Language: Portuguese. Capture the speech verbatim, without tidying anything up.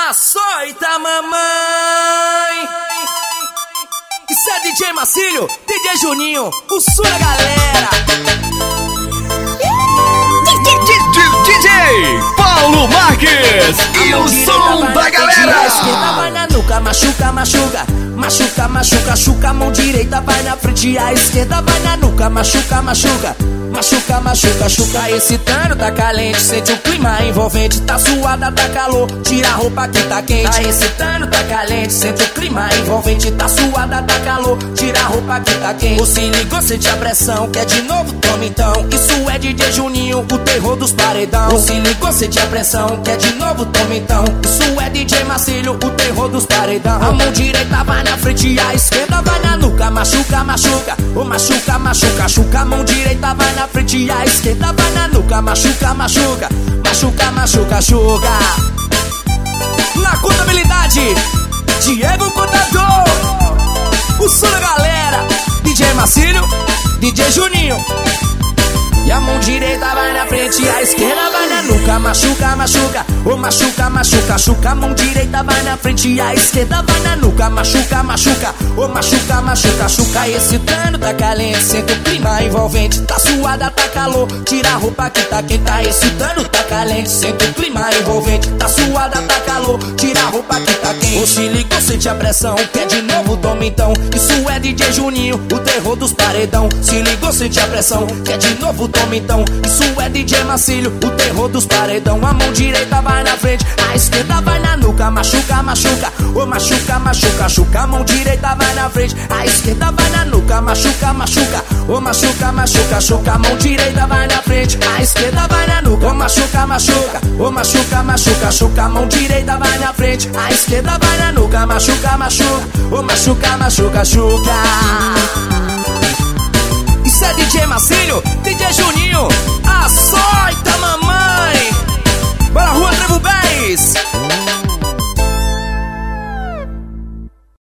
Açoita mamãe. Isso é D J Macílio, D J Juninho, o som da galera. D J Paulo Marques e o som da galera. Esquerda vai na nuca, machuca, machuca. Machuca, machuca, chuca. A mão direita vai na frente, a esquerda vai na nuca. Machuca, machuca. Machuca, machuca, chuca. Excitando, tá calente. Sente o clima envolvente. Tá suada, tá calor. Tira a roupa que tá quente. Tá excitando, tá calente. Sente o clima envolvente. Tá suada, tá calor. Tira a roupa que tá quente. Ou se ligou, sente a pressão. Quer de novo? Toma então. Isso é D J Juninho, o terror dos paredão. Ou se ligou, sente a pressão. Quer de novo? Toma então. Isso é D J Macílio, o terror dos paredão. A mão direita vai na frente, a esquerda vai na nuca. Machuca, machuca. Ou machuca, machuca, chuca. A mão direita vai na frente, a esquerda vai na nuca. Machuca, machuca. Machuca, machuca, chuca. Na contabilidade, Diego Contador, o som da galera. D J Macílio, D J Juninho. E a mão direita vai na frente, a esquerda vai na nuca. Machuca, machuca, ô machuca, machuca, chuca. A mão direita vai na frente, a esquerda vai na nuca. Machuca, machuca, ô machuca, machuca, chuca. Excitando, tá calente, sente o clima envolvente. Tá suada, tá calor, tira a roupa que tá quente. Tá excitando, tá calente, sente o clima envolvente. Tá suada, tá calor, tira a roupa que tá quente. Ou se ligou, sente a pressão, quer de novo, toma então. Isso é D J Juninho, o terror dos paredão. Se ligou, sente a pressão, quer de novo, toma então. Isso é D J Macílio, o terror dos paredão. A mão direita vai na frente, a esquerda vai na nuca. Machuca, machuca, ô machuca, machuca, chuca. A mão direita vai na frente, a esquerda vai na nuca. Machuca, machuca, ô machuca, machuca, chuca. A mão direita vai na frente, a esquerda vai na nuca. Ô machuca, machuca, ô machuca, machuca, chuca. A mão direita vai na frente, a esquerda vai na nuca. Machuca, machuca, ô machuca, machuca, chuca. Isso é D J Macílio, D J Juninho, açoita mamãe. Bora rua, Trevo Bens.